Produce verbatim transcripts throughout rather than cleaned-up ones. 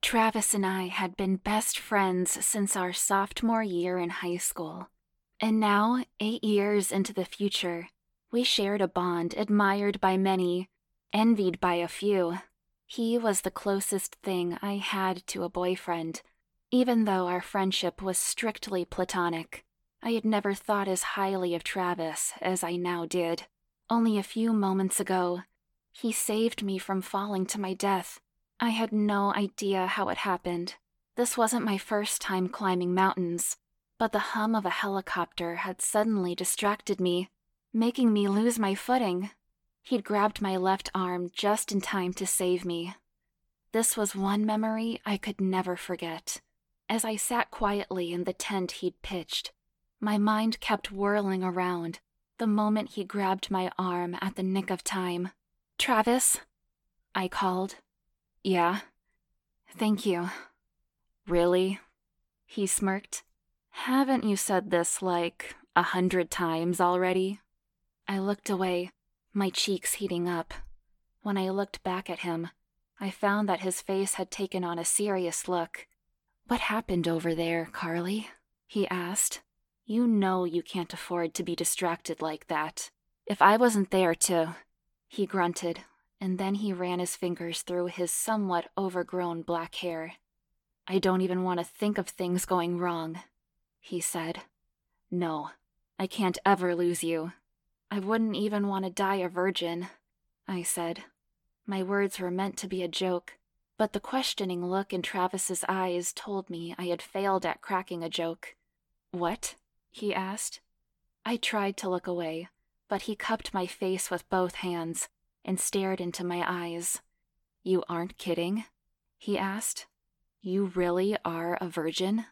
Travis and I had been best friends since our sophomore year in high school. And now, eight years into the future, we shared a bond admired by many, envied by a few. He was the closest thing I had to a boyfriend. Even though our friendship was strictly platonic, I had never thought as highly of Travis as I now did. Only a few moments ago, he saved me from falling to my death. I had no idea how it happened. This wasn't my first time climbing mountains, but the hum of a helicopter had suddenly distracted me, making me lose my footing. He'd grabbed my left arm just in time to save me. This was one memory I could never forget. As I sat quietly in the tent he'd pitched, my mind kept whirling around the moment he grabbed my arm at the nick of time. "Travis?" I called. "Yeah?" "Thank you." "Really?" He smirked. "Haven't you said this like a hundred times already?" I looked away, my cheeks heating up. When I looked back at him, I found that his face had taken on a serious look. "What happened over there, Carly?" he asked. "You know you can't afford to be distracted like that. If I wasn't there to—" He grunted, and then he ran his fingers through his somewhat overgrown black hair. "I don't even want to think of things going wrong," he said. "No, I can't ever lose you. I wouldn't even want to die a virgin," I said. My words were meant to be a joke, but the questioning look in Travis's eyes told me I had failed at cracking a joke. "What?" he asked. I tried to look away, but he cupped my face with both hands and stared into my eyes. "You aren't kidding?" he asked. "You really are a virgin?"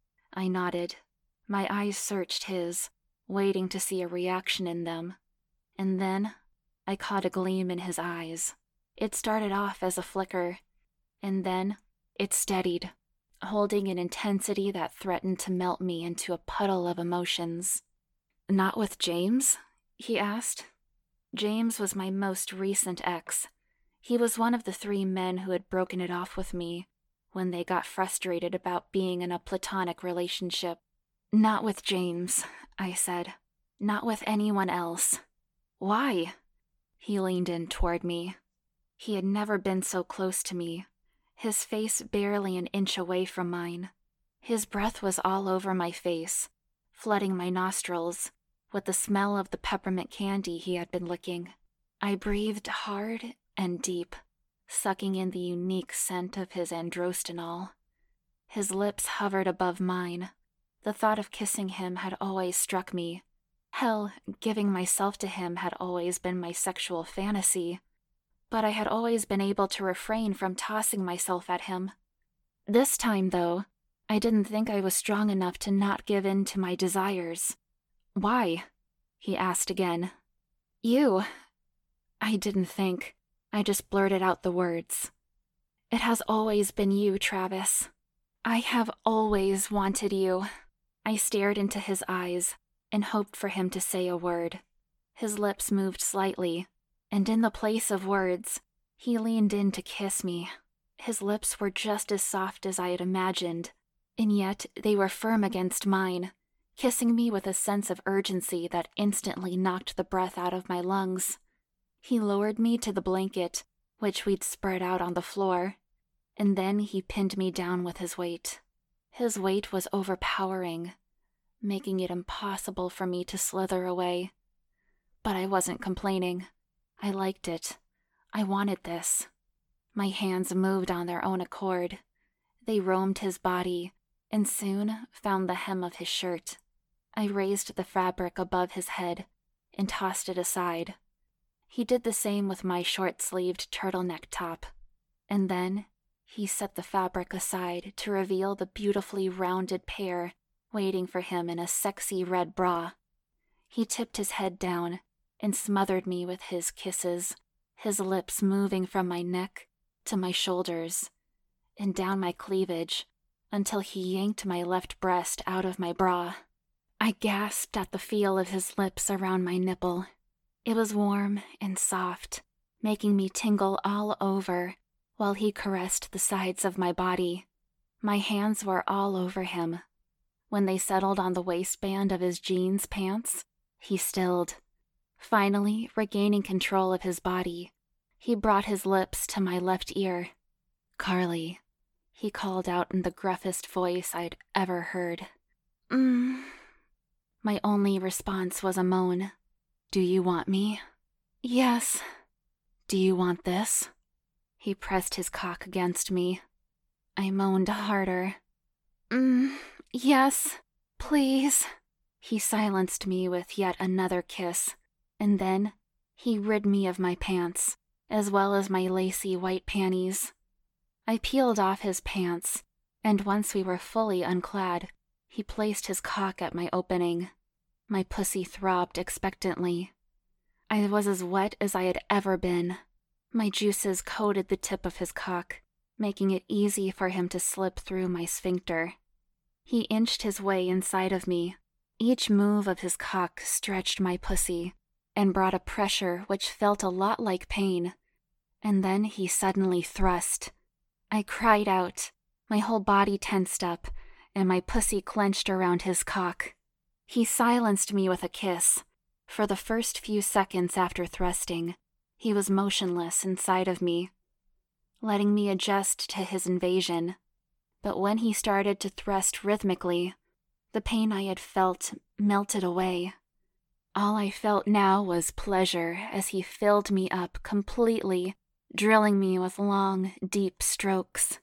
I nodded. My eyes searched his, waiting to see a reaction in them. And then I caught a gleam in his eyes. It started off as a flicker, and then it steadied, holding an intensity that threatened to melt me into a puddle of emotions. "Not with James?" he asked. James was my most recent ex. He was one of the three men who had broken it off with me when they got frustrated about being in a platonic relationship. "Not with James," I said. "Not with anyone else." "Why?" He leaned in toward me. He had never been so close to me, his face barely an inch away from mine. His breath was all over my face, flooding my nostrils with the smell of the peppermint candy he had been licking. I breathed hard and deep, sucking in the unique scent of his androstenol. His lips hovered above mine. The thought of kissing him had always struck me. Hell, giving myself to him had always been my sexual fantasy. But I had always been able to refrain from tossing myself at him. This time, though, I didn't think I was strong enough to not give in to my desires. "Why?" he asked again. "You." I didn't think. I just blurted out the words. "It has always been you, Travis. I have always wanted you." I stared into his eyes and hoped for him to say a word. His lips moved slightly, and in the place of words, he leaned in to kiss me. His lips were just as soft as I had imagined, and yet they were firm against mine, kissing me with a sense of urgency that instantly knocked the breath out of my lungs. He lowered me to the blanket, which we'd spread out on the floor, and then he pinned me down with his weight. His weight was overpowering, making it impossible for me to slither away. But I wasn't complaining. I liked it. I wanted this. My hands moved on their own accord. They roamed his body, and soon found the hem of his shirt. I raised the fabric above his head and tossed it aside. He did the same with my short-sleeved turtleneck top, and then he set the fabric aside to reveal the beautifully rounded pear waiting for him in a sexy red bra. He tipped his head down and smothered me with his kisses, his lips moving from my neck to my shoulders and down my cleavage until he yanked my left breast out of my bra. I gasped at the feel of his lips around my nipple. It was warm and soft, making me tingle all over, while he caressed the sides of my body. My hands were all over him. When they settled on the waistband of his jeans pants, he stilled. Finally, regaining control of his body, he brought his lips to my left ear. "Carly," he called out in the gruffest voice I'd ever heard. Mm. My only response was a moan. "Do you want me?" "Yes." "Do you want this?" He pressed his cock against me. I moaned harder. Mm, yes, please." He silenced me with yet another kiss, and then he rid me of my pants, as well as my lacy white panties. I peeled off his pants, and once we were fully unclad, he placed his cock at my opening. My pussy throbbed expectantly. I was as wet as I had ever been. My juices coated the tip of his cock, making it easy for him to slip through my sphincter. He inched his way inside of me. Each move of his cock stretched my pussy and brought a pressure which felt a lot like pain. And then he suddenly thrust. I cried out. My whole body tensed up, and my pussy clenched around his cock. He silenced me with a kiss. For the first few seconds after thrusting, he was motionless inside of me, letting me adjust to his invasion. But when he started to thrust rhythmically, the pain I had felt melted away. All I felt now was pleasure as he filled me up completely, drilling me with long, deep strokes.